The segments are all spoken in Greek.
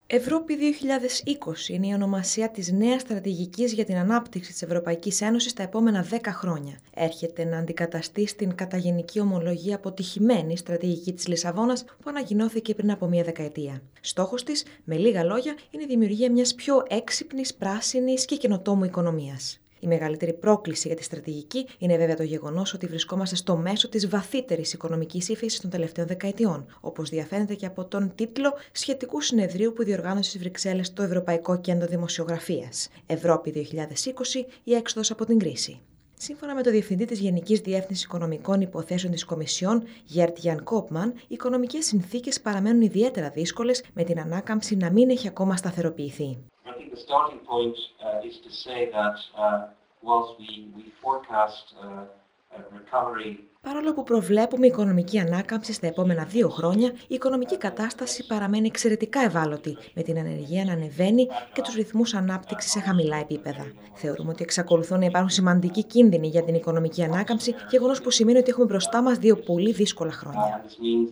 Ευρώπη 2020 είναι η ονομασία της νέας στρατηγικής για την ανάπτυξη της Ευρωπαϊκής Ένωσης τα επόμενα 10 χρόνια. Έρχεται να αντικαταστήσει την κατά γενική ομολογία αποτυχημένη στρατηγική της Λισαβόνας που ανακοινώθηκε πριν από μία δεκαετία. Στόχος της, με λίγα λόγια, είναι η δημιουργία μιας πιο έξυπνης, πράσινης και καινοτόμου οικονομίας. Η μεγαλύτερη πρόκληση για τη στρατηγική είναι βέβαια το γεγονός ότι βρισκόμαστε στο μέσο της βαθύτερης οικονομικής ύφεσης των τελευταίων δεκαετιών, όπως διαφαίνεται και από τον τίτλο σχετικού συνεδρίου που διοργάνωσε στις Βρυξέλλες το Ευρωπαϊκό Κέντρο Δημοσιογραφίας. Ευρώπη 2020, η έξοδος από την κρίση. Σύμφωνα με το Διευθυντή της Γενικής Διεύθυνσης Οικονομικών Υποθέσεων της Κομισιόν, Γερτ Γιαν Κόπμαν, οι οικονομικές συνθήκες παραμένουν ιδιαίτερα δύσκολες, με την ανάκαμψη να μην έχει ακόμα σταθεροποιηθεί. The starting point is to say that whilst we forecast recovery. Παρόλο που προβλέπουμε οικονομική ανάκαμψη στα επόμενα 2 χρόνια, η οικονομική κατάσταση παραμένει εξαιρετικά ευάλωτη, με την ανεργία να ανεβαίνει και τους ρυθμούς ανάπτυξης σε χαμηλά επίπεδα. Θεωρούμε ότι εξακολουθούν να υπάρχουν σημαντικοί κίνδυνοι για την οικονομική ανάκαμψη, γεγονός που σημαίνει ότι έχουμε μπροστά μας 2 πολύ δύσκολα χρόνια.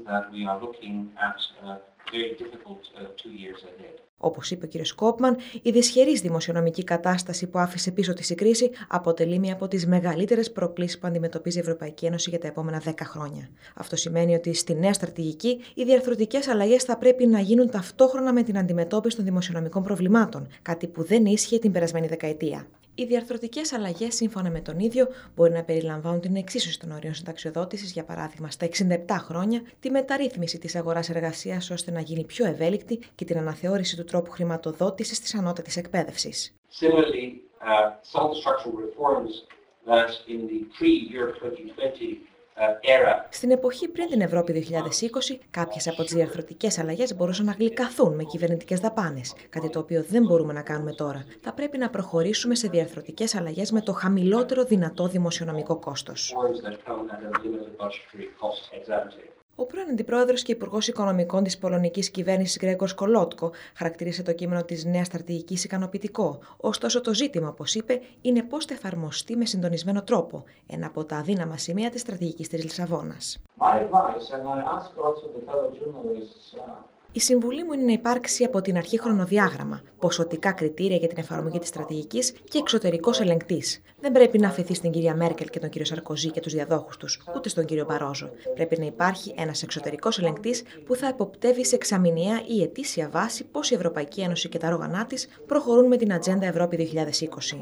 Όπως είπε ο κ. Κόπμαν, η δυσχερής δημοσιονομική κατάσταση που άφησε πίσω της η κρίση αποτελεί μία από τις μεγαλύτερες προκλήσεις που αντιμετωπίζει η Ευρωπαϊκή Ένωση για τα επόμενα 10 χρόνια. Αυτό σημαίνει ότι στη νέα στρατηγική οι διαρθρωτικές αλλαγές θα πρέπει να γίνουν ταυτόχρονα με την αντιμετώπιση των δημοσιονομικών προβλημάτων, κάτι που δεν ίσχυε την περασμένη δεκαετία. Οι διαρθρωτικές αλλαγές, σύμφωνα με τον ίδιο, μπορεί να περιλαμβάνουν την εξίσωση των ορίων συνταξιοδότησης, για παράδειγμα, στα 67 χρόνια, τη μεταρρύθμιση της αγοράς εργασίας ώστε να γίνει πιο ευέλικτη και την αναθεώρηση του τρόπου χρηματοδότησης της ανώτατης εκπαίδευσης. Στην εποχή πριν την Ευρώπη 2020, κάποιες από τις διαρθρωτικές αλλαγές μπορούσαν να γλυκαθούν με κυβερνητικές δαπάνες, κάτι το οποίο δεν μπορούμε να κάνουμε τώρα. Θα πρέπει να προχωρήσουμε σε διαρθρωτικές αλλαγές με το χαμηλότερο δυνατό δημοσιονομικό κόστος. Ο πρώην Αντιπρόεδρος και Υπουργός Οικονομικών της Πολωνικής Κυβέρνησης Γκρέγκορ Σκολότκο χαρακτήρισε το κείμενο της νέας στρατηγικής ικανοποιητικό. Ωστόσο, το ζήτημα, όπως είπε, είναι πώς θα εφαρμοστεί με συντονισμένο τρόπο, ένα από τα αδύναμα σημεία της στρατηγικής της Λισαβόνας. Η συμβουλή μου είναι να υπάρξει από την αρχή χρονοδιάγραμμα, ποσοτικά κριτήρια για την εφαρμογή της στρατηγικής και εξωτερικός ελεγκτής. Δεν πρέπει να αφαιθεί στην κυρία Μέρκελ και τον κύριο Σαρκοζή και τους διαδόχους τους, ούτε στον κύριο Μπαρόζο. Πρέπει να υπάρχει ένας εξωτερικός ελεγκτής που θα εποπτεύει σε εξαμηνιαία ή ετήσια βάση πώς η Ευρωπαϊκή Ένωση και τα όργανά της προχωρούν με την Ατζέντα Ευρώπη 2020.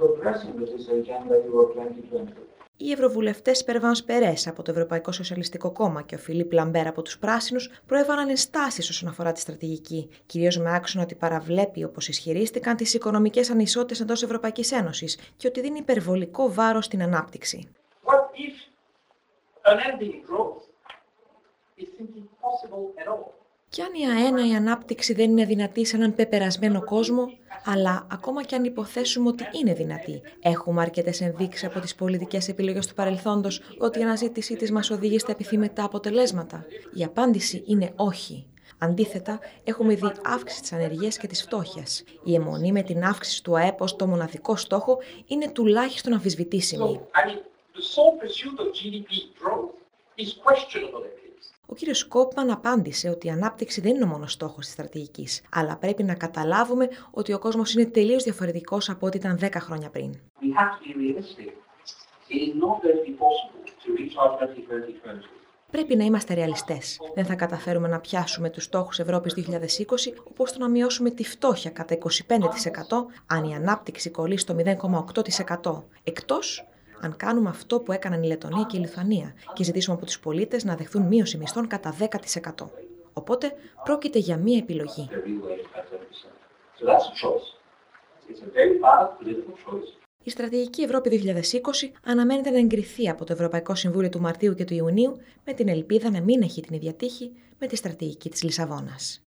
Οι ευρωβουλευτές Περβάνς Περές από το Ευρωπαϊκό Σοσιαλιστικό Κόμμα και ο Φιλίπ Λαμπέρ από τους Πράσινους προέβαλαν ενστάσεις όσον αφορά τη στρατηγική, κυρίως με άξονα ότι παραβλέπει, όπως ισχυρίστηκαν, τις οικονομικές ανισότητες εντός Ευρωπαϊκής Ένωσης και ότι δίνει υπερβολικό βάρος στην ανάπτυξη. Κι αν η αέναη ανάπτυξη δεν είναι δυνατή σε έναν πεπερασμένο κόσμο, αλλά ακόμα κι αν υποθέσουμε ότι είναι δυνατή, έχουμε αρκετές ενδείξεις από τις πολιτικές επιλογές του παρελθόντος ότι η αναζήτησή της μας οδηγεί στα επιθυμητά αποτελέσματα? Η απάντηση είναι όχι. Αντίθετα, έχουμε δει αύξηση της ανεργίας και της φτώχειας. Η αιμονή με την αύξηση του ΑΕΠ ως το μοναδικό στόχο είναι τουλάχιστον αμφισβητήσιμη. Ο κύριος Κόπμαν απάντησε ότι η ανάπτυξη δεν είναι ο μόνος στόχος της στρατηγικής, αλλά πρέπει να καταλάβουμε ότι ο κόσμος είναι τελείως διαφορετικός από ό,τι ήταν 10 χρόνια πριν. Πρέπει να είμαστε ρεαλιστές. Δεν θα καταφέρουμε να πιάσουμε τους στόχους Ευρώπης 2020, όπως το να μειώσουμε τη φτώχεια κατά 25%, αν η ανάπτυξη κολλήσει στο 0,8%. Εκτός αν κάνουμε αυτό που έκαναν η Λεττονία και η Λιθουανία και ζητήσουμε από τους πολίτες να δεχθούν μείωση μισθών κατά 10%. Οπότε πρόκειται για μία επιλογή. Η Στρατηγική Ευρώπη 2020 αναμένεται να εγκριθεί από το Ευρωπαϊκό Συμβούλιο του Μαρτίου και του Ιουνίου, με την ελπίδα να μην έχει την ίδια τύχη με τη Στρατηγική της Λισαβόνας.